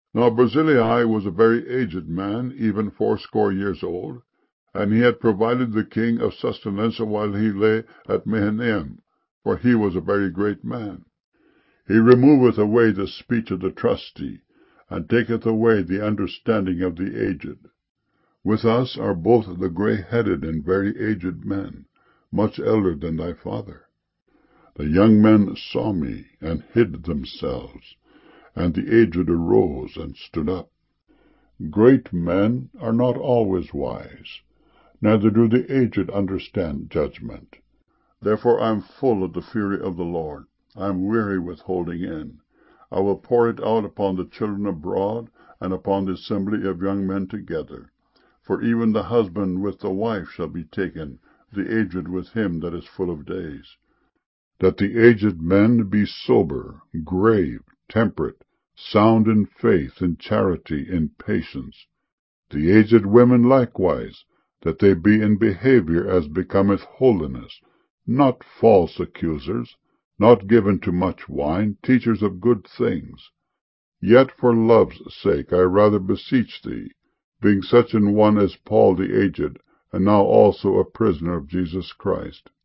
Now Barzillai was a very aged man, even 80 old, and he had provided the king of sustenance while he lay at Mahanaim, for he was a very great man. He removeth away the speech of the trusty, and taketh away the understanding of the aged. With us are both the grey-headed and very aged men, much elder than thy father. The young men saw me, and hid themselves, and the aged arose and stood up. Great men are not always wise, neither do the aged understand judgment. Therefore I am full of the fury of the Lord. I am weary with holding in. I will pour it out upon the children abroad, and upon the assembly of young men together. For even the husband with the wife shall be taken, the aged with him that is full of days. That the aged men be sober, grave, temperate, sound in faith, in charity, in patience. The aged women likewise, that they be in behavior as becometh holiness, not false accusers, not given to much wine, teachers of good things. Yet for love's sake I rather beseech thee, being such an one as Paul the aged, and now also a prisoner of Jesus Christ.